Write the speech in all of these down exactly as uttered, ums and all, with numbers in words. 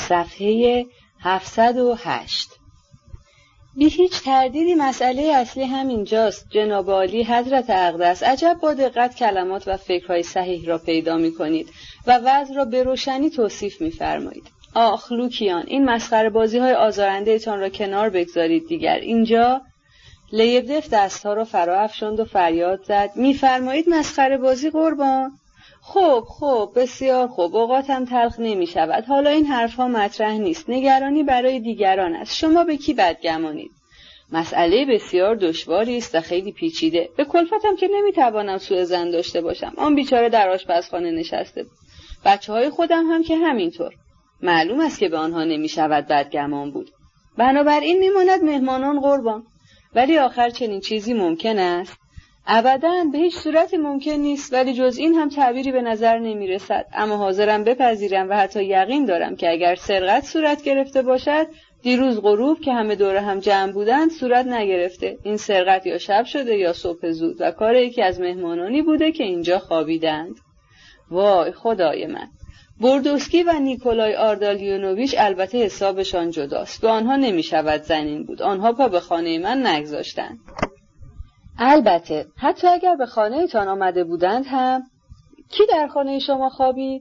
صفحه هفتصد و هشت. بی هیچ تردیدی مسئله اصلی همینجاست. جناب عالی حضرت اقدس عجب با دقت کلمات و فکرهای صحیح را پیدا می کنید و وضع را به روشنی توصیف می فرمایید. آخ لوکیان، این مسخره بازی های آزارنده ایتان را کنار بگذارید دیگر. اینجا لیبدف دستها را فرا افشاند و فریاد زد: می‌فرمایید مسخره بازی قربان؟ خب خب بسیار خوب، اوقاتم تلخ نمی شود. حالا این حرفها مطرح نیست. نگرانی برای دیگران است. شما به کی بدگمانید؟ مسئله بسیار دشواری است و خیلی پیچیده. به کلفتم که نمیتوانم سوء ظن داشته باشم. آن بیچاره در آشپزخانه نشسته بود. بچه‌های خودم هم که همینطور. معلوم است که به آنها نمیشود بدگمان بود. بنابراین میماند مهمانان قربان. ولی آخر چنین چیزی ممکن است؟ ابداً به هیچ صورت ممکن نیست، ولی جز این هم تعبیری به نظر نمی رسد. اما حاضرم بپذیرم و حتی یقین دارم که اگر سرقت صورت گرفته باشد، دیروز غروب که همه دور هم جمع بودند صورت نگرفته. این سرقت یا شب شده یا صبح زود و کار یکی از مهمانانی بوده که اینجا خوابیدند. وای خدای من! بردوسکی و نیکولای آردالیونوویچ البته حسابشان جداست. به آنها نمی شود زنین بود. آنها پا به خانه من نگذاشتند. البته حتی اگر به خانه ایتان آمده بودند هم. کی در خانه شما خوابید؟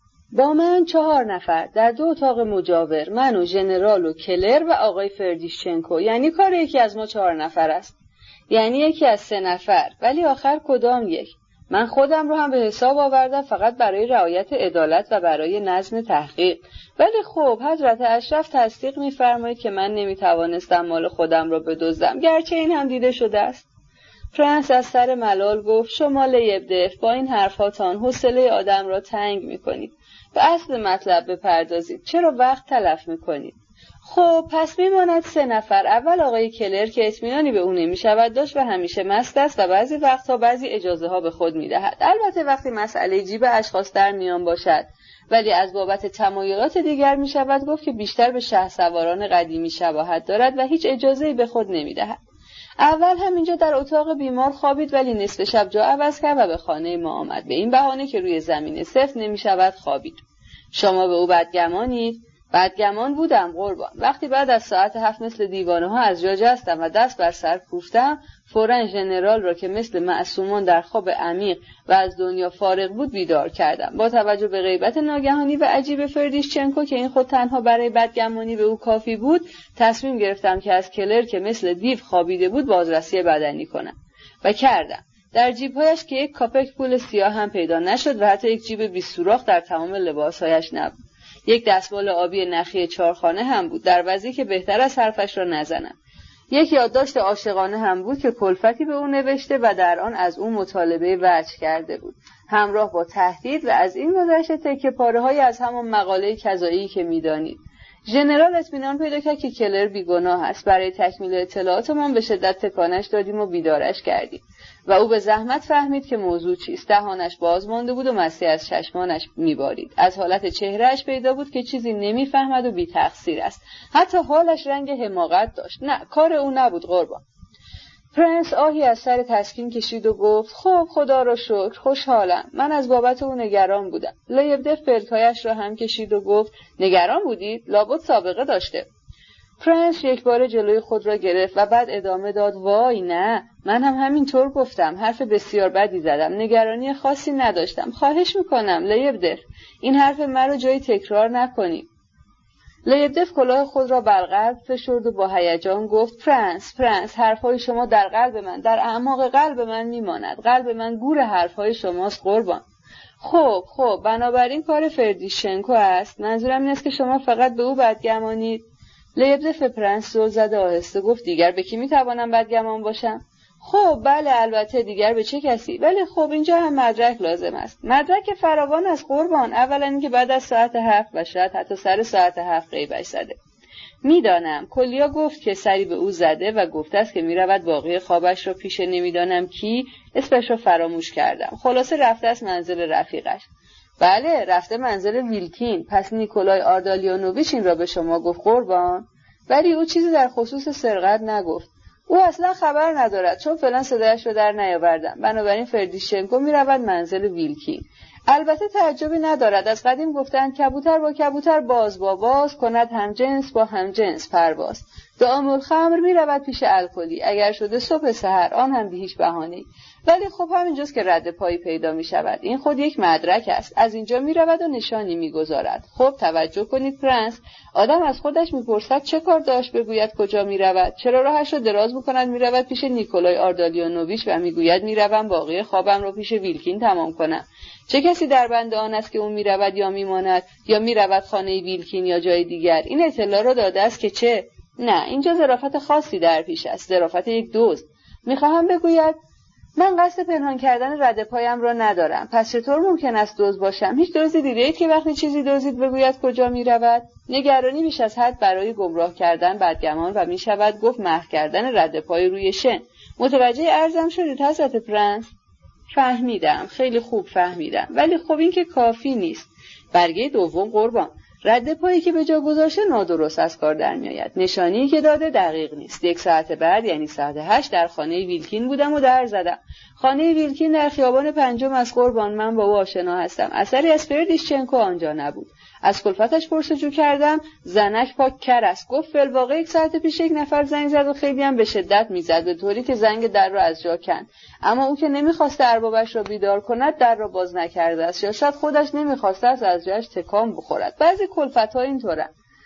با من چهار نفر در دو اتاق مجاور، من و ژنرال و کلر و آقای فردیشچنکو. یعنی کار یکی از ما چهار نفر است. یعنی یکی از سه نفر. ولی آخر کدام یک؟ من خودم رو هم به حساب آوردم فقط برای رعایت عدالت و برای نظم تحقیق. ولی خب حضرت اشرف تصدیق می‌فرمایید که من نمی‌توانستم مال خودم را بدزدم، گرچه این هم دیده شده است. فرانس از سر ملال گفت: شما لیبدف با این حرفاتان حوصله آدم را تنگ می‌کنید. به اصل مطلب بپردازید. چرا وقت تلف می‌کنید؟ خب پس میماند سه نفر. اول آقای کلر که اطمینانی به او نمی‌شود داشت و همیشه مست است و بعضی وقتها بعضی اجازه ها به خود می‌دهد. البته وقتی مسئله جیب اشخاص در میان باشد. ولی از بابت تمایلات دیگر می‌شود گفت که بیشتر به شهسواران قدیمی شباهت دارد و هیچ اجازه‌ای به خود نمی‌دهد. اول همینجا در اتاق بیمار خوابید، ولی نصف شب جا عوض کرد و به خانه ما آمد به این بهانه که روی زمین سفت نمی‌شود خوابید. شما به او بدگمانید؟ بدگمان بودم قربان. وقتی بعد از ساعت هفت مثل دیوانه ها از جا جستم و دست بر سر کوفتم، فوراً ژنرال را که مثل معصومان در خواب عمیق و از دنیا فارغ بود بیدار کردم. با توجه به غیبت ناگهانی و عجیب فردیشچنکو که این خود تنها برای بدگمانی به او کافی بود، تصمیم گرفتم که از کلر که مثل دیو خوابیده بود بازرسی بدنی کنم و کردم. در جیب‌هایش که یک کاپک پول سیاه هم پیدا نشد و حتی یک جیب بی سوراخ در تمام لباسهایش نبود. یک دستمال آبی نخی چارخانه هم بود، در وضعی که بهتر از حرفش را نزنم. یک یادداشت عاشقانه هم بود که کلفتی به او نوشته و در آن از او مطالبه وجه کرده بود، همراه با تهدید و از این گذشته تکه پاره‌های از همان مقاله کذایی که می‌دانید. ژنرال اطمینان پیدا کرد که کلر بیگناه است. برای تکمیل اطلاعاتمان به شدت تکانش دادیم و بیدارش کردیم و او به زحمت فهمید که موضوع چیست. دهانش باز مانده بود و مسی از چشمانش میبارید. از حالت چهرهش پیدا بود که چیزی نمیفهمد و بی تقصیر است. حتی حالش رنگ حماقت داشت. نه، کار او نبود قربان. پرنس آهی از سر تسکین کشید و گفت: خب خدا را شکر، خوشحالم. من از بابت او نگران بودم. لیبدف پلکایش را هم کشید و گفت: نگران بودید؟ لابد سابقه داشته. پرنس یک بار جلوی خود را گرفت و بعد ادامه داد: وای نه، من هم همینطور گفتم. حرف بسیار بدی زدم. نگرانی خاصی نداشتم. خواهش میکنم لیبدف، این حرف مرا جایی تکرار نکنید. لیبدف کلاه خود را بر قلب فشرد و با هیجان گفت: فرانس، فرانس، حرفهای شما در قلب من، در اعماق قلب من میماند. قلب من گور حرفهای شماست قربان. خب خب بنابراین کار فردیشچنکو است. منظورم این است که شما فقط به او بدگمانید. لیبدف پرنس زل زد آهسته گفت: دیگر به کی میتوانم بدگمان باشم؟ خب بله البته، دیگر به چه کسی؟ ولی خب اینجا هم مدرک لازم است. مدرک فراوان از قربان. اولا اینکه بعد از ساعت هفت و شاید حتی سر ساعت هفت غیبش زده. میدانم کلیا گفت که سری به او زده و گفته است که میرود باقی خوابش را پیش نمیدانم کی، اسمش را فراموش کردم. خلاصه رفته است منزل رفیقش. بله رفته منزل ویلکین. پس نیکولای آردالیونوویچ این را به شما گفت قربان؟ ولی او چیزی در خصوص سرقت نگفت. او اصلا خبر ندارد، چون فعلا صدایش رو در نیاوردم. بنابراین فردیشچنکو میرود منزل ویلکین. البته تعجبی ندارد، از قدیم گفتند کبوتر با کبوتر باز با باز کند هم جنس با هم جنس پرواز. دام الخمر می رود پیش الکلی، اگر شده صبح سحر آن هم به هیچ بهانه‌ای. ولی خب همینجاست که رد پایی پیدا می شود. این خود یک مدرک است. از اینجا می رود و نشانی می گذارد. خب توجه کنید پرنس، آدم از خودش می پرسد چه کار داشت بگوید کجا می رود؟ چرا راهش را دراز می کند می رود پیش نیکولای آردالیونوویچ و می گوید می روم باقی خوابم را پیش ویلکین تمام کنم؟ چه کسی در بند آن است که اون می رود یا می ماند یا می رود خانه ویلکین یا جای دیگر؟ این اطلاع را داده است که چه؟ نه، اینجا ظرافت خاصی در پیش است، ظرافت یک دزد. می‌خواهم بگوید من قصد پنهان کردن رد پایم را ندارم. پس چطور ممکن است دزد باشم؟ هیچ دزدی دیدید که وقتی چیزی دزدید بگوید کجا می‌رود؟ نگرانی بیش از حد برای گمراه کردن بدگمان و می‌شود گفت محو کردن رد پای روی شن. متوجه عرضم شدید حضرت پرنس؟ فهمیدم، خیلی خوب فهمیدم. ولی خب این که کافی نیست. برگه دوم قربان، رد پایی که به جا گذاشته نادرست از کار در میآید. نشانی که داده دقیق نیست. یک ساعت بعد یعنی ساعت هشت در خانه ویلکین بودم و در زدم. خانه ویلکین در خیابان پنجم از قربان، من با او آشنا هستم. اثری از فردیشچنکو آنجا نبود. از کلفتش پرسجو کردم، زنک پاک کر است. گفت فی‌الواقع یک ساعت پیش یک نفر زنگ زد و خیلی هم به شدت میزد، به طوری که زنگ در را از جا کند. اما او که نمیخواست اربابش را بیدار کند در را باز نکرده است، یا شاید خودش نمیخواسته است از جایش تکان بخورد. بعضی کلفت‌ها اینطورن.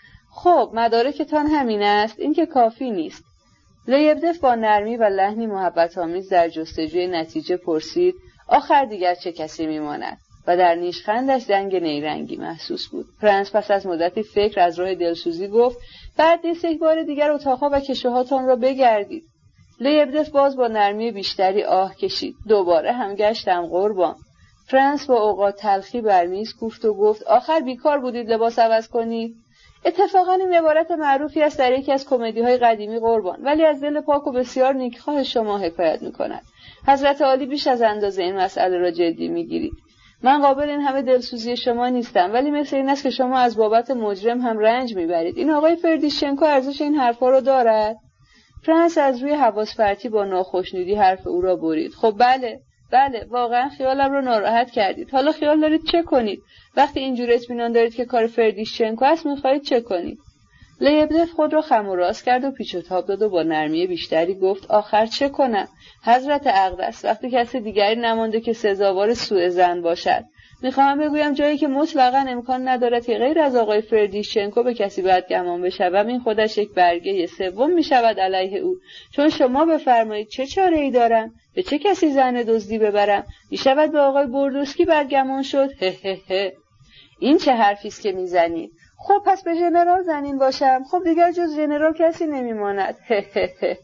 خب مدارکتان همین است؟ این که کافی نیست. لیبدف با نرمی و لحنی محبت‌آمیز در جستجوی نتیجه پرسید، آخر دیگر چه کسی میماند؟ و در نیشخندش زنگ نیرنگی محسوس بود. پرنس پس از مدتی فکر از راه دلسوزی گفت، بعد نیست یک بار دیگر اتاقها و کشوهاتان را بگردید. لیبدف باز با نرمی بیشتری آه کشید. دوباره هم گشتم قربان. پرنس با اوقات تلخی بر میز کوفت و گفت، آخر بیکار بودید لباس عوض کنید؟ اتفاقا این عبارت معروفی است در یکی از کمدی‌های قدیمی قربان، ولی از دل پاک و بسیار نیکخواه شما حکایت می‌کند. حضرت عالی بیش از اندازه این مسئله را جدی می‌گیرید. من قابل این همه دلسوزی شما نیستم، ولی مثل این است که شما از بابت مجرم هم رنج میبرید. این آقای فردیشچنکو ارزش این حرفا رو دارد؟ پرنس از روی حواس پرتی با ناخوشنودی حرف او را برید. خب بله، بله، واقعا خیالم رو ناراحت کردید. حالا خیال دارید چه کنید؟ وقتی اینجور اطمینان دارید که کار فردیشچنکو است، میخواهید چه کنید؟ لیبدف خود را خم و راست کرد و پیچ و تاب داد و با نرمی بیشتری گفت، آخر چه کنم؟ حضرت اقدس، وقتی کسی دیگری نمانده که سزاوار سوء ظن باشد. میخواهم بگویم جایی که مطلقاً امکان ندارد که غیر از آقای فردیشچنکو به کسی بدگمان بشوم، این خودش یک برگه سوم میشود علیه او. چون شما بفرمایید چه چاره ای دارم؟ به چه کسی زن دزدی ببرم؟ میشود به آقای بردوسکی بدگمان شد؟ هه هه هه. این چه حرفی است که میزنید؟ خب پس به ژنرال زنین باشم؟ خب دیگر جز ژنرال کسی نمیماند. هه هه هه.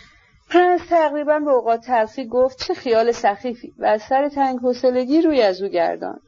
پرنس تقریبا به اوقات تلخی گفت، چه خیال سخیفی، و از سر تنگ حوصلگی روی از او گرداند.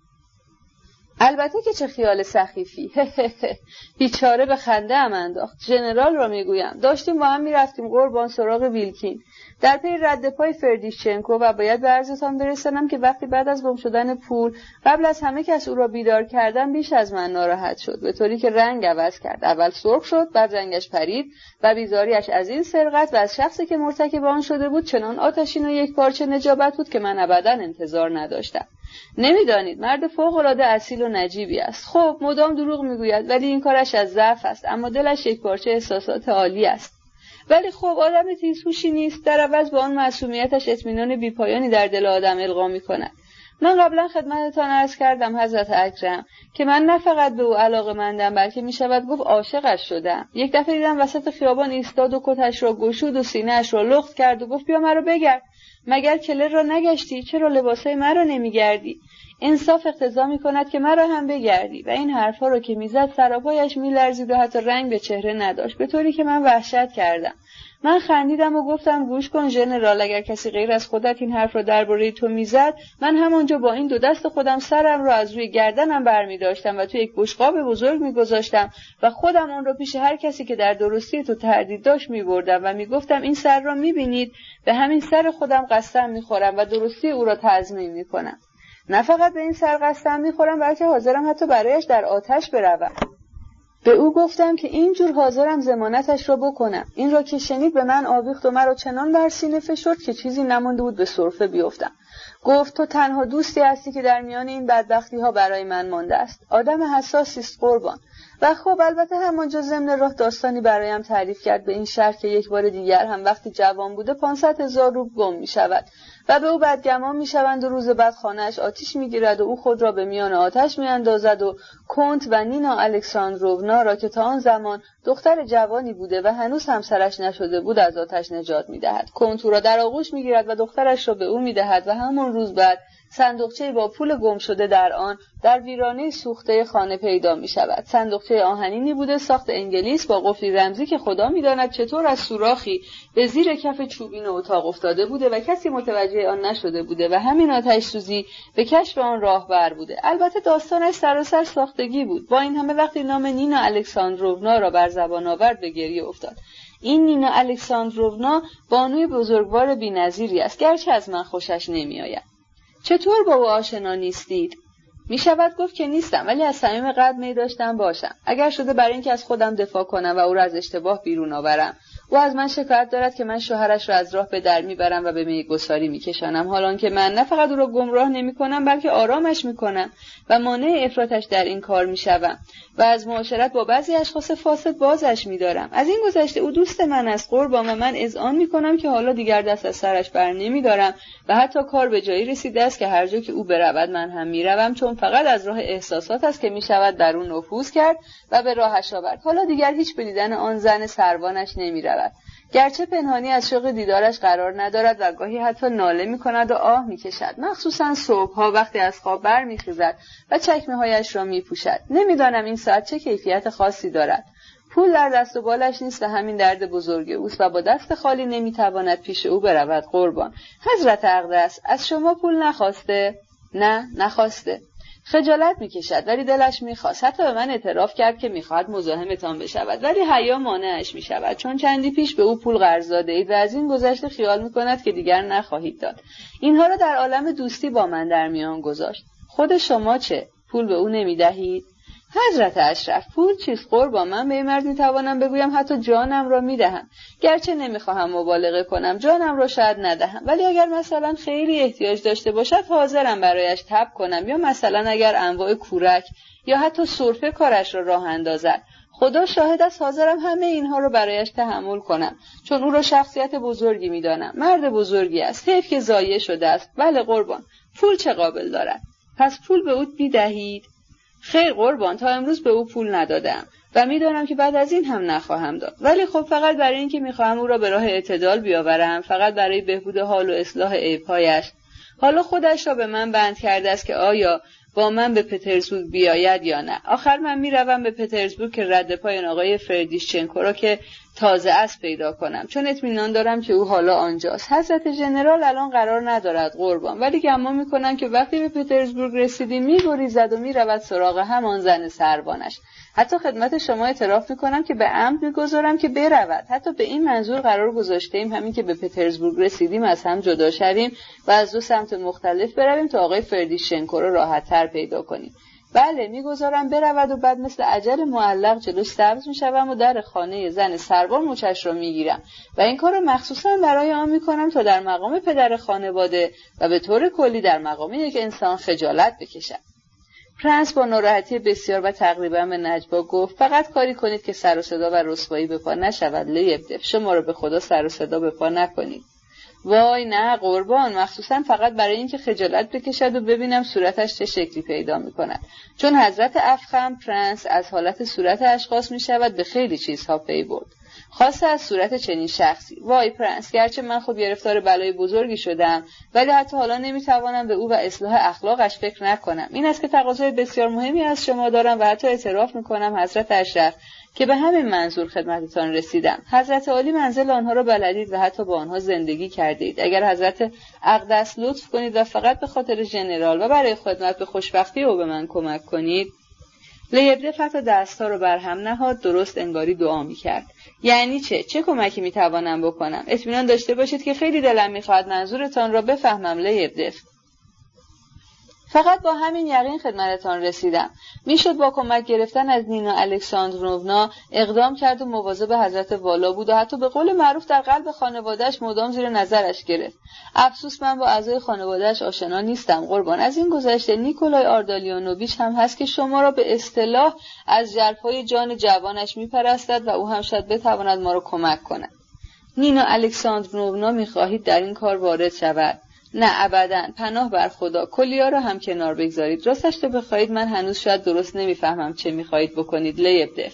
البته که چه خیال سخیفی. بیچاره به خنده ام انداخت. ژنرال را میگویم. داشتیم با هم میرفتیم قربان سراغ ویلکین در پی رد پای فردیشچنکو و باید به عرضتان برسانم که وقتی بعد از گم شدن پول قبل از همه کس او را بیدار کردن بیش از من ناراحت شد، به طوری که رنگ عوض کرد. اول سرخ شد، بعد رنگش پرید و بیزاریش از این سرقت و از شخصی که مرتکب آن شده بود چنان آتشین و یک پارچه نجابت بود که من ابدا انتظار نداشتم. نمیدانید مرد فوق‌العاده اصیل و نجیبی است. خب مدام دروغ میگوید ولی این کارش از ضعف است، اما دلش یک پارچه احساسات عالی است. ولی خب آدم تیزهوشی نیست، در عوض با آن معصومیتش اطمینان بی‌پایانی در دل آدم القا می‌کند. من قبلا خدمتتان عرض کردم حضرت اکرم که من نه فقط به او علاقه‌مندم بلکه میشود گفت عاشقش شدم. یک دفعه دیدم وسط خیابان ایستاد و کتش را گشود و سینه‌اش را لخت کرد و گفت بیا مرا بگرد. مگر کلر را نگشتی؟ چرا لباسای مرا نمیگردی؟ انصاف اقتضا میکند که مرا هم بگردی. و این حرفا رو که میزد سراپایش میلرزید و حتی رنگ به چهره نداشت، به طوری که من وحشت کردم. من خندیدم و گفتم گوش کن ژنرال، اگر کسی غیر از خودت این حرف را درباره تو میزد، من همونجا با این دو دست خودم سرم را از روی گردنم برمی‌داشتم و تو یک بشقاب بزرگ میگذاشتم و خودم اون رو پیش هر کسی که در درستی تو تردید داشت میبردم و میگفتم این سر را میبینید، به همین سر خودم قسم میخورم و درستی او را تضمین میکنم. نه فقط به این سر قسم میخورم بلکه حاضرم حتی برایش در آتش بروم. به او گفتم که اینجور حاضرم ضمانتش را بکنم. این را که شنید به من آویخت و مرا چنان بر سینه فشرد که چیزی نمانده بود به سرفه بیفتم. گفت تو تنها دوستی هستی که در میان این بدبختی ها برای من مانده است. آدم حساسی است قربان. و خب البته همانجا ضمن راه داستانی برایم تعریف کرد به این شرط که یک بار دیگر هم وقتی جوان بوده پانصد هزار روبل گم می شود و به او بدگمان می شوند و روز بعد خانه‌اش آتش می گیرد و او خود را به میان آتش می اندازد و کنت و نینا الکساندروونا را که تا آن زمان دختر جوانی بوده و هنوز همسرش نشده بود از آتش نجات می دهد. کنت او را در آغوش می گیرد و دخترش را به او می دهد و همان روز بعد صندوقچه با پول گم شده در آن در ویرانه سوخته خانه پیدا می شود. صندوقچه آهنینی بوده ساخت انگلیس با قفلی رمزی که خدا می داند چطور از سوراخی به زیر کف چوبین اتاق افتاده بوده و کسی متوجه آن نشده بوده و همین آتش سوزی به کشف آن راهبر بوده. البته داستانش سراسر ساختگی بود. با این همه وقتی نام نینا الکساندروونا را بر زبان آورد به گریه افتاد. این نینا الکساندروونا بانوی بزرگوار بی‌نظیری است، گرچه از من خوشش نمی‌آید. چطور با او آشنا نیستید؟ می شود گفت که نیستم، ولی از صمیم قلب می داشتم باشم. اگر شده برای اینکه از خودم دفاع کنم و او را از اشتباه بیرون آورم. او از من شکایت دارد که من شوهرش را از راه به در میبرم و به میگساری میکشانم، حالان که من نه فقط او را گمراه نمیکنم بلکه آرامش میکنم و مانع افراطش در این کار میشوم و از معاشرت با بعضی اشخاص فاسد بازش میدارم. از این گذشته او دوست من است قربان و من اذعان میکنم که حالا دیگر دست از سرش بر نمیدارم و حتی کار به جایی رسیده است که هر جا که او برود من هم میروم، چون فقط از راه احساسات است که میشود در اون نفوذ کرد و به راهش آورد. حالا دیگر هیچ به دیدن آن زن سروانش نمیرود، گرچه پنهانی از شوق دیدارش قرار ندارد و گاهی حتی ناله می‌کند و آه می‌کشد، مخصوصاً صبح‌ها وقتی از خواب برمی‌خیزد و چکمه‌هایش را می‌پوشد. نمی‌دانم این ساعت چه کیفیت خاصی دارد. پول در دست و بالش نیست و همین درد بزرگ اوست و با دست خالی نمی‌تواند پیش او برود قربان. حضرت اقدس از شما پول نخواسته؟ نه، نخواسته. خجالت میکشد ولی دلش میخواست. حتی به من اعتراف کرد که میخواهد مزاحمتان بشود ولی حیا مانعش میشود، چون چندی پیش به او پول قرض داده اید و از این گذشته خیال میکند که دیگر نخواهید داد. اینها را در عالم دوستی با من در میان گذاشت. خود شما چه؟ پول به او نمیدهید؟ حضرت اشرف پول چیست قربان؟ من به این مرد میتوانم بگویم حتی جانم را میدهم، گرچه نمیخواهم مبالغه کنم، جانم را شاید ندهم، ولی اگر مثلا خیلی احتیاج داشته باشد حاضرم برایش تب کنم، یا مثلا اگر انواع کورک یا حتی سرفه کارش را راه اندازد. خدا شاهد است حاضرم همه اینها رو برایش تحمل کنم، چون او را شخصیت بزرگی میدانم، مرد بزرگی است، حیف که ضایع شده است. بله قربان، پول چه قابل دارد؟ پس پول به او میدهید؟ خیر قربان، تا امروز به او پول ندادم و میدانم که بعد از این هم نخواهم داد، ولی خب فقط برای اینکه میخواهم او را به راه اعتدال بیاورم، فقط برای بهبود حال و اصلاح عیب‌هایش. حالا خودش را به من بند کرده است که آیا با من به پترزبورگ بیاید یا نه. آخر من میروم به پترزبورگ که رد پای آقای فردیشچنکو را که تازه است پیدا کنم، چون اطمینان دارم که او حالا آنجاست. حضرت ژنرال الان قرار ندارد قربان، ولی گمان میکنم که وقتی به پترزبورگ رسیدیم میگریزد و میرود سراغ همان زن سروانش. حتی خدمت شما اعتراف میکنم که به عمد میگذارم که برود. حتی به این منظور قرار گذاشتیم همین که به پترزبورگ رسیدیم از هم جدا شویم و از دو سمت مختلف برویم تا آقای فردیشچنکو را راحت‌تر پیدا کنیم. بله میگذارم برود و بعد مثل اجل معلق جلوش سبز میشوم و در خانه زن سروان مچش را میگیرم و این کار رو مخصوصا برای آن میکنم تا در مقام پدر خانواده و به طور کلی در مقام یک انسان خجالت بکشم. پرنس با ناراحتی بسیار و تقریبا به نجوا گفت فقط کاری کنید که سر و صدا و رسوایی به پا نشود. لیبدف، شما رو به خدا سر و صدا به پا نکنید. وای نه قربان، مخصوصا فقط برای اینکه خجالت بکشد و ببینم صورتش چه شکلی پیدا میکند، چون حضرت افخم پرنس از حالت صورت اشخاص میشود به خیلی چیزها پی برد، خاصه از صورت چنین شخصی. وای پرنس، گرچه من خود گرفتار بلای بزرگی شدم ولی حتی حالا نمیتوانم به او و اصلاح اخلاقش فکر نکنم. این است که تقاضای بسیار مهمی از شما دارم و حتی اعتراف میکنم حضرت اشرف که به همین منظور خدمتتان رسیدم. حضرت عالی منزل آنها را بلدید و حتی با آنها زندگی کردید. اگر حضرت اقدس لطف کنید و فقط به خاطر ژنرال و برای خدمت به خوشبختی او به من کمک کنید. لیبدف حتی دستها رو بر هم نهاد، درست انگاری دعا میکرد. یعنی چه؟ چه کمکی میتوانم بکنم؟ اطمینان داشته باشید که خیلی دلم میخواد منظورتان را بفهمم لیبدف. فقط با همین یقین خدمتتان رسیدم. میشد با کمک گرفتن از نینا الکساندرونا اقدام کرد و مواظب حضرت والا بود و حتی به قول معروف در قلب خانواده‌اش مدام زیر نظرش گرفت. افسوس من با اعضای خانواده‌اش آشنا نیستم قربان. از این گذشته نیکولای آردالیانوویچ هم هست که شما را به اصطلاح از ژرفای جان جوانش میپرستد و او هم شاید بتواند ما را کمک کند. نینا الکساندرونا میخواهید در این کار وارد شود؟ نه ابداً، پناه بر خدا. کلیا را هم کنار بگذارید. راستش تو بخواهید من هنوز شاید درست نمیفهمم چه میخواهید بکنید. لیبدف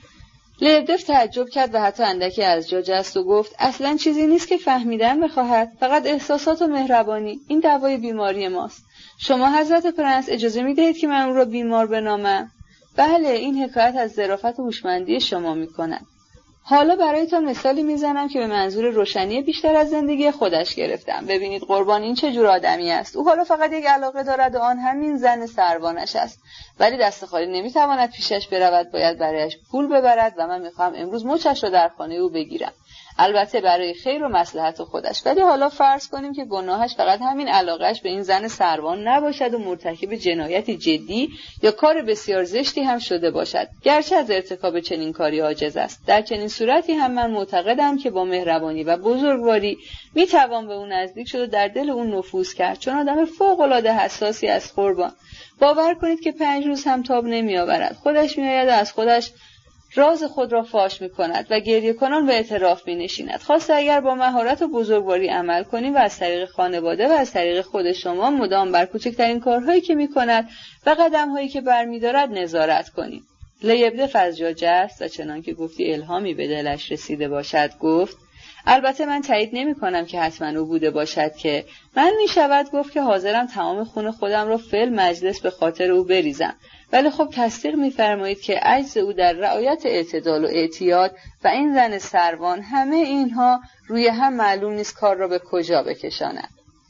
لیبدف تعجب کرد و حتی اندکی از جا جست و گفت اصلاً چیزی نیست که فهمیدن بخواهد، فقط احساسات و مهربانی. این دوای بیماری ماست. شما حضرت پرنس اجازه میدهید که من او را بیمار بنامم؟ بله، این حکایت از ظرافت و هوشمندی شما میکند. حالا برایتان مثالی میزنم که به منظور روشنی بیشتر از زندگی خودش گرفتم. ببینید قربان این چه جور آدمی است. او حالا فقط یک علاقه دارد و آن همین زن سروانش است. ولی دست خالی نمیتواند پیشش برود، باید برایش پول ببرد و من میخوام امروز مچش را در خانه او بگیرم. البته برای خیر و مصلحت خودش. ولی حالا فرض کنیم که گناهش فقط همین علاقهش به این زن سروان نباشد و مرتکب جنایتی جدی یا کار بسیار زشتی هم شده باشد، گرچه از ارتکاب چنین کاری عاجز است. در چنین صورتی هم من معتقدم که با مهربانی و بزرگواری میتوان به اون نزدیک شد و در دل اون نفوذ کرد، چون آدم فوق العاده حساسی است قربان. باور کنید که پنج روز هم تاب نمیآورد. خودش میآید و از خودش راز خود را فاش می کند و گریه کنان به اعتراف می نشیند. خواسته اگر با مهارت و بزرگواری عمل کنیم و از طریق خانواده و از طریق خود شما مدام بر کوچکترین کارهایی که می کند و قدمهایی که بر می دارد نظارت کنیم. لیبدف از جا جست و چنان که گفتی الهامی به دلش رسیده باشد گفت البته من تایید نمی کنم که حتما او بوده باشد که من می شود گفت که حاضرم تمام خون خودم را فل مجلس به خاطر او بریزم. ولی خب تصدیق می‌فرمایید که عجز او در رعایت اعتدال و اعتیاد و این زن سروان، همه اینها روی هم معلوم نیست کار را به کجا بکشاند.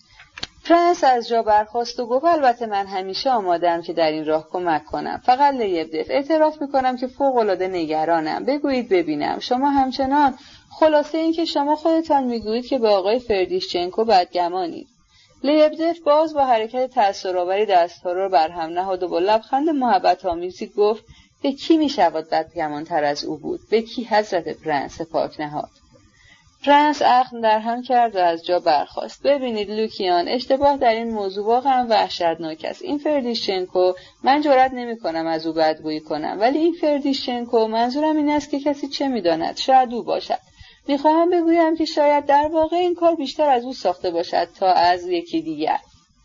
پرنس از جا برخاست و گفت البته من همیشه آماده‌ام که در این راه کمک کنم. فقط لیبدف اعتراف می‌کنم که فوق‌العاده نگرانم. بگویید ببینم شما همچنان خلاصه این که شما خودتان می‌گویید که به آقای فردیشچنکو بدگمانید. لیبدف باز با حرکت تأثیرآوری دست‌ها را بر هم نهاد و با لبخند محبت‌آمیزی گفت به کی می‌شود بدگمان‌تر از او بود؟ به کی حضرت پرنس پاک نهاد؟ پرنس اخم در هم کرد و از جا برخاست. ببینید لوکیان، اشتباه در این موضوع واقعا وحشتناک است. این فردیشچنکو من جرئت نمی‌کنم از او بدگویی کنم، ولی این فردیشچنکو منظورم این است که کسی چه می‌داند، شاید او باشد. میخواهم بگویم که شاید در واقع این کار بیشتر از او ساخته باشد تا از یکی دیگر.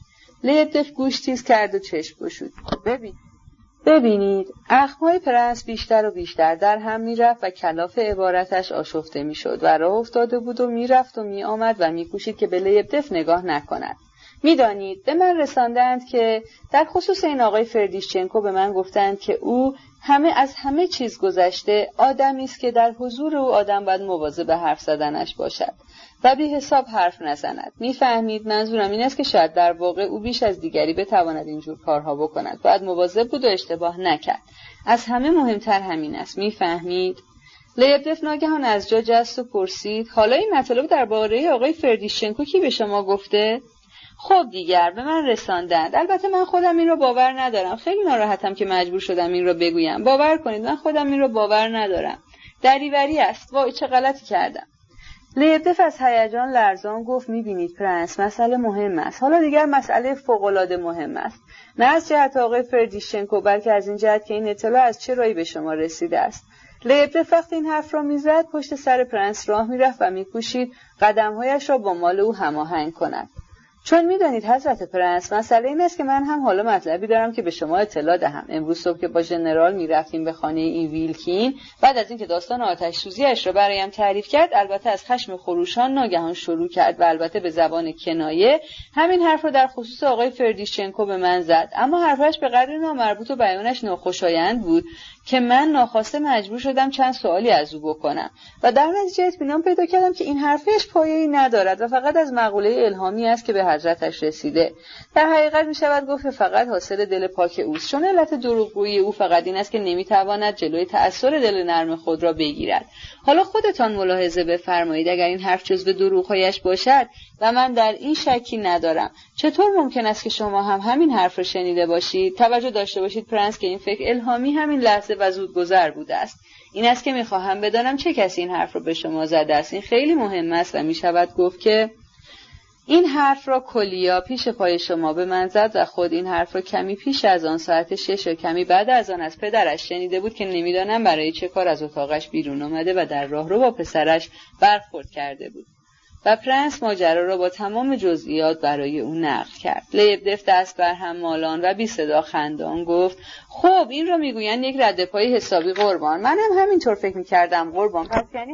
لیبدف گوش تیز کرد و چشم گشود. ببین ببینید اخمهای پرنس بیشتر و بیشتر در هم میرفت و کلاف عبارتش آشفته میشد و راه افتاده بود و میرفت و میآمد و میکوشید که به لیبدف نگاه نکند. میدانید به من رساندند که در خصوص این آقای فردیشچنکو به من گفتند که او همه از همه چیز گذشته آدمی است که در حضور او آدم باید مواظب حرف زدنش باشد و بی حساب حرف نزند. میفهمید منظورم این است که شاید در واقع او بیش از دیگری بتواند اینجور کارها بکند. باید مواظب بود و اشتباه نکرد. از همه مهمتر همین است. میفهمید؟ لیبدف ناگهان از جا جست و پرسید حالا این مطالب درباره آقای فردیشچنکو کی به شما گفته؟ خب دیگر به من رساندند. البته من خودم این رو باور ندارم. خیلی ناراحتم که مجبور شدم این رو بگویم. باور کنید من خودم این رو باور ندارم. دریوری است. وای چه غلطی کردم. لیبدف از هیجان لرزان گفت میبینید پرنس مسئله مهم است. حالا دیگر مسئله فوق‌العاده مهم است. نه از جهت آقای فردیشچنکو بلکه از این جهت که این اطلاع از چه راهی به شما رسیده است. لیبدف وقتی این حرف را میزد پشت سر پرنس راه میرفت و میکوشید قدمهایش را با مال او هماهنگ کند. چون میدانید حضرت پرنس مسئله این است که من هم حالا مطلبی دارم که به شما اطلاع دهم. امروز صبح که با ژنرال میرفتیم به خانه این ویلکین، بعد از اینکه داستان آتش سوزیش را برایم تعریف کرد، البته از خشم خروشان ناگهان شروع کرد و البته به زبان کنایه همین حرف را در خصوص آقای فردیشچنکو به من زد. اما حرفش به قدری نامربوط و بیانش ناخوشایند بود که من ناخواسته مجبور شدم چند سوالی از او بکنم و در نتیجه اطمینان پیدا کردم که این حرفش پایه‌ای ندارد و فقط از مقوله الهامی است که به حضرتش رسیده. در حقیقت می شود گفت فقط حاصل دل پاک اوست، چون علت دروغگویی او فقط این است که نمی تواند جلوی تأثیر دل نرم خود را بگیرد. حالا خودتان ملاحظه بفرمایید، اگر این حرف جزو دروغ‌هایش باشد و من در این شکی ندارم، چطور ممکن است که شما هم همین حرف را شنیده باشید؟ توجه داشته باشید پرنس که این فکر الهامی همین لحظه و زودگذر بوده است. این است که می‌خواهم بدانم چه کسی این حرف را به شما زده است. این خیلی مهم است و می‌شود گفت که این حرف را کلیا پیش پای شما به من زد و خود این حرف را کمی پیش از آن ساعت شش و کمی بعد از آن از پدرش شنیده بود که نمی‌دانم برای چه کار از اتاقش بیرون آمده و در راهرو با پسرش برخورد کرده بود. و پرنس ماجرا را با تمام جزئیات برای او نقل کرد. لیبدف دست بر هم مالان و بی صدا خندان گفت: خب این را میگویند یک رد پای حسابی قربان. منم همینطور فکر می‌کردم قربان. پس یعنی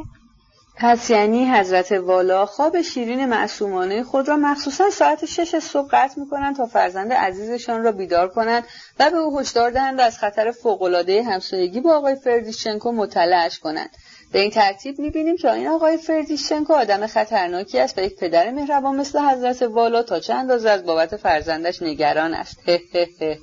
پس یعنی حضرت والا خواب شیرین معصومانه خود را مخصوصا ساعت شش صبح قطع می‌کنند تا فرزند عزیزشان را بیدار کنند و به او هشدار دهند از خطر فوق‌العاده همسایگی با آقای فردیشچنکو مطلعش کنند. به این ترتیب می‌بینیم که این آقای فردیشچنکو آدم خطرناکی است و یک پدر مهربان مثل حضرت والا تا چه اندازه از بابت فرزندش نگران است. هه هه هه.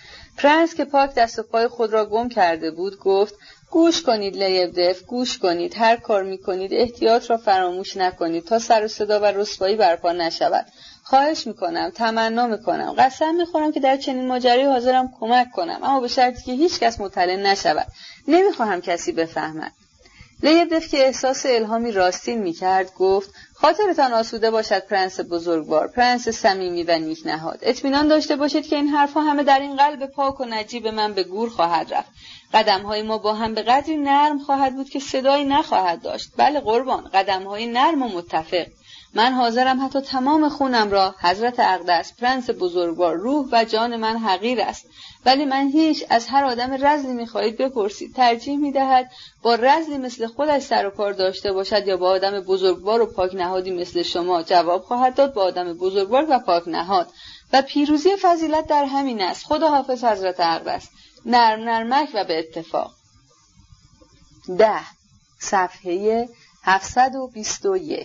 پرنس که پاک دست و پای خود را گم کرده بود گفت: گوش کنید لیبدف، گوش کنید. هر کار می‌کنید احتیاط را فراموش نکنید تا سر و صدا و رسوایی برپا نشود. خواهش می‌کنم، تمنا می‌کنم، قسم می‌خورم که در چنین ماجرایی حاضرم کمک کنم، اما به شرطی که هیچ کس مطلع نشود. نمی‌خواهم کسی بفهمد. لیبدف که احساس الهامی راستین می‌کرد گفت: خاطرتان آسوده باشد پرنس بزرگوار، پرنس صمیمی و نیکنهاد. اطمینان داشته باشید که این حرفها همه در این قلب پاک و نجیب من به گور خواهد رفت. قدم‌های ما با هم به قدری نرم خواهد بود که صدایی نخواهد داشت. بله قربان، قدم‌های نرم و متفق. من حاضرم حتی تمام خونم را حضرت اقدس پرنس بزرگوار، روح و جان من حقیر است، ولی من هیچ از هر آدم رذلی می‌خواهید بپرسید ترجیح می‌دهد با رذلی مثل خودش سر و کار داشته باشد یا با آدم بزرگوار و پاک نهادی مثل شما؟ جواب خواهد داد با آدم بزرگوار و پاک نهاد. و پیروزی فضیلت در همین است. خدا حافظ حضرت اقدس. نرم نرمک و به اتفاق. ده صفحه هفتصد و بیست و یک.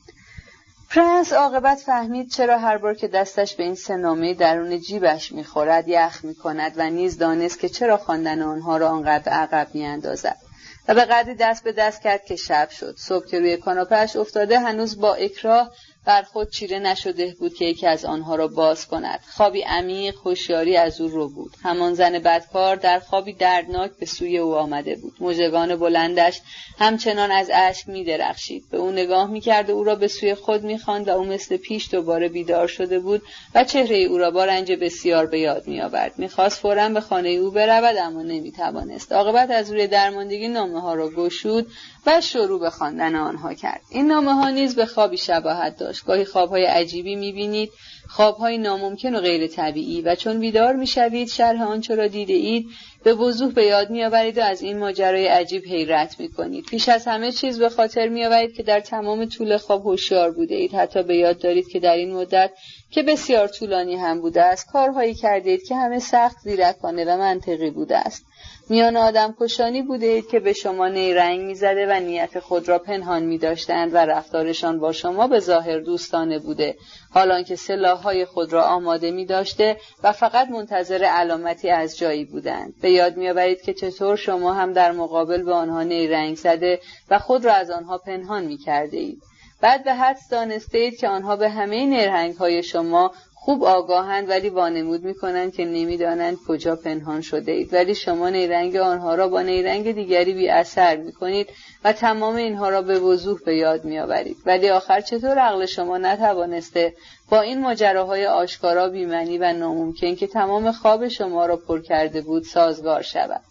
پرنس عاقبت فهمید چرا هر بار که دستش به این سه نامه درون جیبش می‌خورد یخ می‌کند و نیز دانست که چرا خواندن آنها را آنقدر عقب می‌اندازد. و به قدری دست به دست کرد که شب شد. صبح که روی کاناپه‌اش افتاده هنوز با اکراه بر خود چیره نشده بود که یکی از آنها را باز کند. خوابی عمیق، هوشیاری از او رو بود. همان زن بدکار در خوابی دردناک به سوی او آمده بود. مژگان بلندش همچنان از اشک می درخشید. به او نگاه می کرد و او را به سوی خود می خواند و او مثل پیش دوباره بیدار شده بود و چهره او را با رنج بسیار به یاد می آورد. می خواست فوراً به خانه او برود اما نمی توانست. عاقبت از روی درماندگی نامه ها را گشود و شروع به خواندن آنها کرد. این نامه ها نیز به خوابی شباهت داشت. گاهی خوابهای عجیبی می‌بینید، خوابهای ناممکن و غیر طبیعی، و چون بیدار می‌شوید شرح آنچه را دیده اید به وضوح به یاد می‌آورید و از این ماجرای عجیب حیرت می‌کنید. پیش از همه چیز به خاطر می‌آورید که در تمام طول خواب هوشیار بوده اید. حتی به یاد دارید که در این مدت که بسیار طولانی هم بوده است کارهایی کردید که همه سخت زیرکانه و منطقی بوده است. میان آدم کشانی بوده اید که به شما نیرنگ می‌زده و نیت خود را پنهان می‌داشتند و رفتارشان با شما به ظاهر دوستانه بوده، حالان که سلاح‌های خود را آماده می‌داشته و فقط منتظر علامتی از جایی بودند. به یاد می‌آورید که چطور شما هم در مقابل به آنها نیرنگ زده و خود را از آنها پنهان می‌کرده اید. بعد به حدس دانسته اید که آنها به همه نیرنگ‌های شما خوب آگاهند ولی وانمود میکنند که نمیدانند کجا پنهان شده اید، ولی شما نیرنگ آنها را با نیرنگ دیگری بی اثر میکنید و تمام اینها را به وضوح به یاد میآورید. ولی آخر چطور عقل شما نتوانسته با این ماجراهای آشکارا بی‌معنی و ناممکن که تمام خواب شما را پر کرده بود سازگار شود؟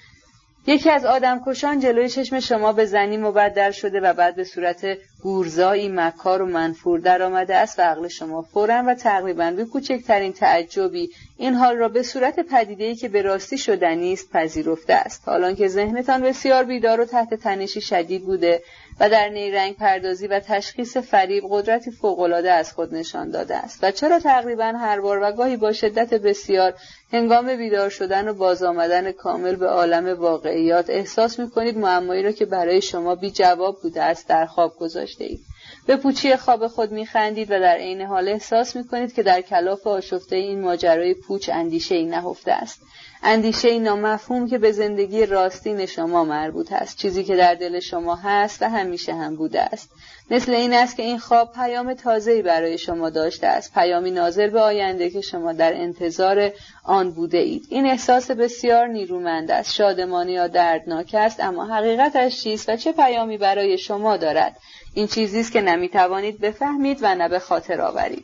یکی از آدمکشان جلوی چشم شما به زنی مبدل شده و بعد به صورت گورزایی مکار و منفور در آمده است و عقل شما فوراً و تقریباً به کوچکترین تعجبی این حال را به صورت پدیده‌ای که به راستی شدنی است پذیرفته است، حالان که ذهنتان بسیار بیدار و تحت تنشی شدید بوده و در نیرنگ پردازی و تشخیص فریب قدرتی فوق‌العاده از خود نشان داده است. و چرا تقریباً هر بار و گاهی با شدت بسیار هنگام بیدار شدن و باز آمدن کامل به عالم واقعیات احساس می‌کنید معمایی را که برای شما بی جواب بوده است در خواب گذاشته اید؟ به پوچی خواب خود میخندید و در عین حال احساس میکنید که در کلاف آشفته این ماجرای پوچ اندیشه‌ای نهفته است. اندیشه‌ای نامفهوم که به زندگی راستین شما مربوط است، چیزی که در دل شما هست و همیشه هم بوده است. مثل این است که این خواب پیام تازه‌ای برای شما داشته است، پیامی ناظر به آینده که شما در انتظار آن بوده اید. این احساس بسیار نیرومند است، شادمانی یا دردناک است، اما حقیقتش چیست و چه پیامی برای شما دارد؟ این چیزی است که نمیتوانید بفهمید و نه به خاطر آورید.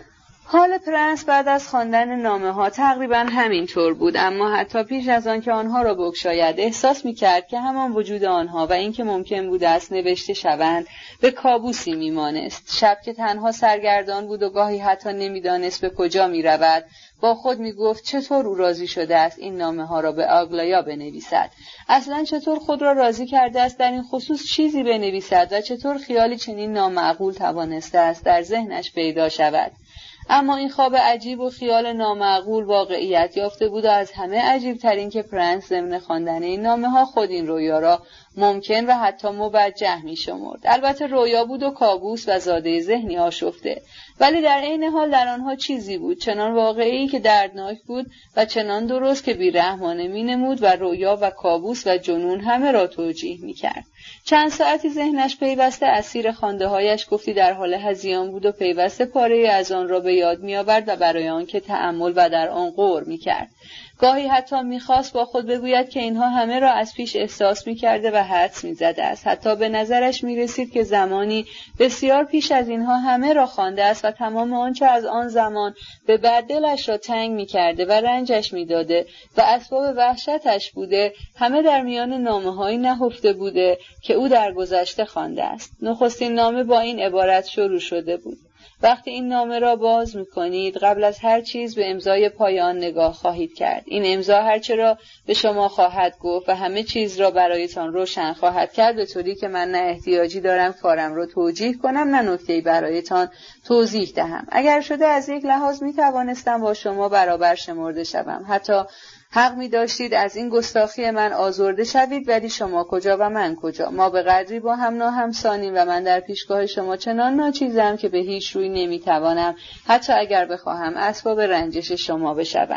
حال پرنس بعد از خواندن نامه‌ها تقریباً همینطور بود، اما حتی پیش از آن که آنها را بگشاید احساس می‌کرد که همان وجود آنها و اینکه ممکن بود است نوشته شوند به کابوسی می‌مانست. شب که تنها سرگردان بود و گاهی حتی نمی‌دانست به کجا می‌رود، با خود می‌گفت چطور او راضی شده است این نامه‌ها را به آگلایا بنویسد. اصلاً چطور خود را راضی کرده است در این خصوص چیزی بنویسد و چطور خیالی چنین نامعقول توانسته است در ذهنش پیدا شود. اما این خواب عجیب و خیال نامعقول واقعیت یافته بود و از همه عجیب تر این که پرنس ضمن خواندن این نامه ها خود این رویا را ممکن و حتی موجه می شمرد. البته رویا بود و کابوس و زاده ذهنی آشفته، ولی در عین حال در آنها چیزی بود چنان واقعی که دردناک بود و چنان درست که بی‌رحمانه می نمود و رویا و کابوس و جنون همه را توجیه می کرد. چند ساعتی ذهنش پیوسته اسیر خوانده هایش گفتی در حال هذیان بود و پیوسته پاره از آن را به یاد می آورد و برای آن که تأمل و در آن غور می کرد. گاهی حتی می‌خواست با خود بگوید که اینها همه را از پیش احساس می‌کرده و حدس می‌زده است. حتی به نظرش می‌رسید که زمانی بسیار پیش از اینها همه را خوانده است و تمام آنچه از آن زمان به بعد دلش را تنگ می‌کرده و رنجش می‌داده و اسباب وحشتش بوده، همه در میان نامه‌هایی نهفته بوده که او در گذشته خوانده است. نخستین نامه با این عبارت شروع شده بود: وقتی این نامه را باز می‌کنید قبل از هر چیز به امضای پایان نگاه خواهید کرد. این امضا هرچه را به شما خواهد گفت و همه چیز را برایتان روشن خواهد کرد، به طوری که من نه احتیاجی دارم کارم را توجیه کنم نه نکته‌ای برایتان توضیح دهم. اگر شده از یک لحاظ می‌توانستم با شما برابر شمرده شوم، حتی حق می داشتید از این گستاخی من آزرده شوید، ولی شما کجا و من کجا؟ ما به قدری با هم ناهمسانیم و من در پیشگاه شما چنان ناچیزم که به هیچ روی نمی توانم حتی اگر بخواهم اسباب رنجش شما بشوم.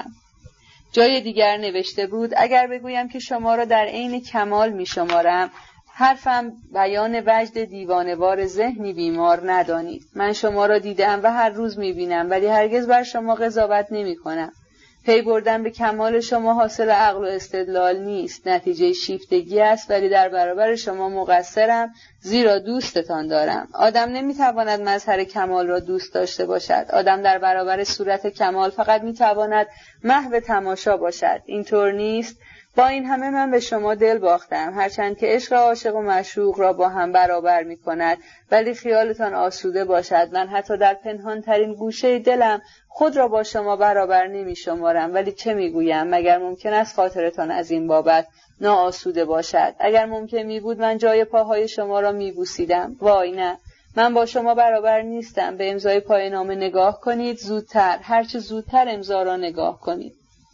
جای دیگر نوشته بود: اگر بگویم که شما را در عین کمال می شمارم، حرفم بیان وجد دیوانوار ذهنی بیمار ندانید. من شما را دیدم و هر روز می بینم، ولی هرگز بر شما قضاوت نمی کنم. پی بردن به کمال شما حاصل عقل و استدلال نیست، نتیجه شیفتگی است، ولی در برابر شما مقصرم، زیرا دوستتان دارم. آدم نمیتواند مظهر کمال را دوست داشته باشد. آدم در برابر صورت کمال فقط میتواند محو تماشا باشد. اینطور نیست؟ با این همه من به شما دل باختم، هرچند که عشق عاشق و معشوق را با هم برابر می کند، ولی خیالتان آسوده باشد. من حتی در پنهان ترین گوشه دلم خود را با شما برابر نمی شمارم، ولی چه می گویم؟ مگر ممکن است خاطرتان از این بابت ناآسوده باشد؟ اگر ممکن می بود من جای پاهای شما را می بوسیدم. وای نه، من با شما برابر نیستم. به امضای پای نامه نگاه کنید، زودتر، هرچه زودتر امضا را نگاه کنید.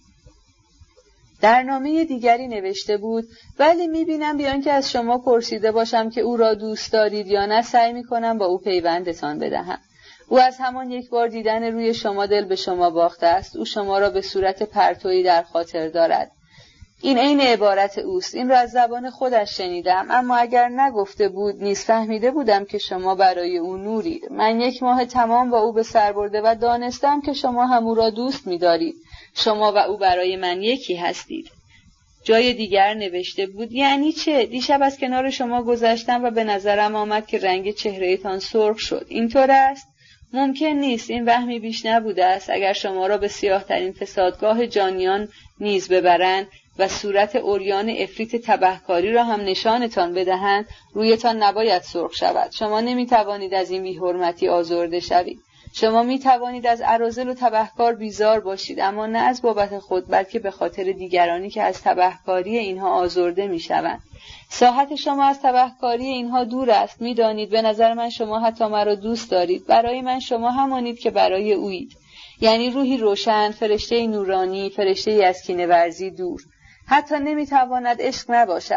در نامه دیگری نوشته بود: ولی میبینم بیان که از شما پرسیده باشم که او را دوست دارید یا نه، سعی میکنم با او پیوندتان بدهم. او از همان یک بار دیدن روی شما دل به شما باخته است. او شما را به صورت پرتویی در خاطر دارد. این عین عبارت اوست. این را از زبان خودش شنیدم، اما اگر نگفته بود نیز فهمیده بودم که شما برای او نورید. من یک ماه تمام با او به سر برده و دانستم که شما هم او را دوست می‌دارید. شما و او برای من یکی هستید. جای دیگر نوشته بود: یعنی چه؟ دیشب از کنار شما گذشتم و به نظرم آمد که رنگ چهره‌تان سرخ شد. اینطور است؟ ممکن نیست. این وهمی بیش نبوده است. اگر شما را به سیاه‌ترین فسادگاه جانیان نیز ببرند و صورت عریان عفریت تبهکاری را هم نشانتان بدهند، رویتان نباید سرخ شود. شما نمی‌توانید از این بی‌حرمتی آزرده شوید. شما می توانید از اراذل و تبهکار بیزار باشید، اما نه از بابت خود، بلکه به خاطر دیگرانی که از تبهکاری اینها آزرده می شوند. ساحت شما از تبهکاری اینها دور است. می دانید به نظر من شما حتی مرا دوست دارید. برای من شما همانید که برای اویید. یعنی روحی روشن، فرشته نورانی، فرشته از کینه‌ورزی دور. حتی نمی تواند عشق نباشد.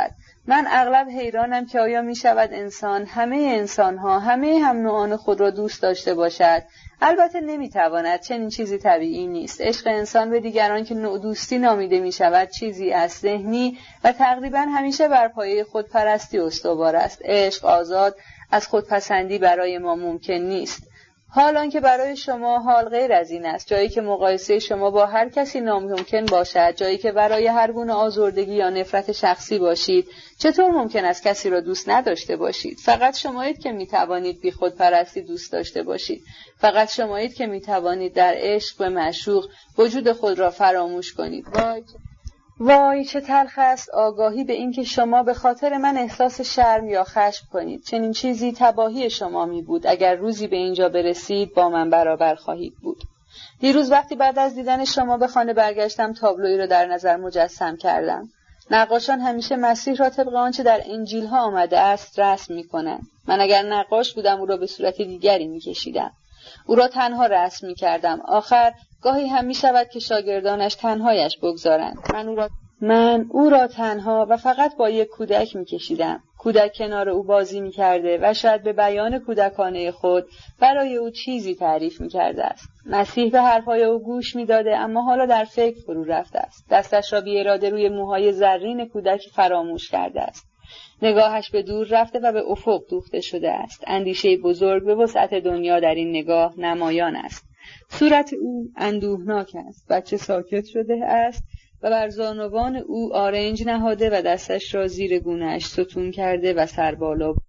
من اغلب حیرانم که آیا می شود انسان همه انسانها همه هم نوعان خود را دوست داشته باشد؟ البته نمی تواند، چنین چیزی طبیعی نیست. عشق انسان به دیگران که نوع دوستی نامیده می شود چیزی از ذهنی و تقریبا همیشه بر پایه خودپرستی استوار است. عشق آزاد از خودپسندی برای ما ممکن نیست. حال آنکه برای شما حال غیر از این است، جایی که مقایسه شما با هر کسی ناممکن باشد، جایی که برای هر گونه آزردگی یا نفرت شخصی باشید، چطور ممکن است کسی را دوست نداشته باشید؟ فقط شمایید که میتوانید بی خودپرستی دوست داشته باشید. فقط شمایید که میتوانید در عشق به معشوق وجود خود را فراموش کنید. وای وای چه تلخ است آگاهی به این که شما به خاطر من احساس شرم یا خشم کنید. چنین چیزی تباهی شما می بود. اگر روزی به اینجا برسید با من برابر خواهید بود. دیروز وقتی بعد از دیدن شما به خانه برگشتم تابلویی را در نظر مجسم کردم. نقاشان همیشه مسیح را طبق آنچه در انجیل ها آمده است رسم می کنند. من اگر نقاش بودم او را به صورت دیگری می کشیدم. او را تنها رسم می کردم. آخر گاهی هم می شود که شاگردانش تنهایش بگذارند. من او را من او را تنها و فقط با یک کودک می کشیدم. کودک کنار او بازی می کرده و شاید به بیان کودکانه خود برای او چیزی تعریف می کرده است. مسیح به حرفهای او گوش می داده اما حالا در فکر فرو رفته است. دستش را بی اراده روی موهای زرین کودک فراموش کرده است. نگاهش به دور رفته و به افق دوخته شده است. اندیشه بزرگ به وسعت دنیا در این نگاه نمایان است. صورت او اندوهناک است. بچه ساکت شده است و بر زانوان او آرنج نهاده و دستش را زیر گونه‌اش ستون کرده و سر بالا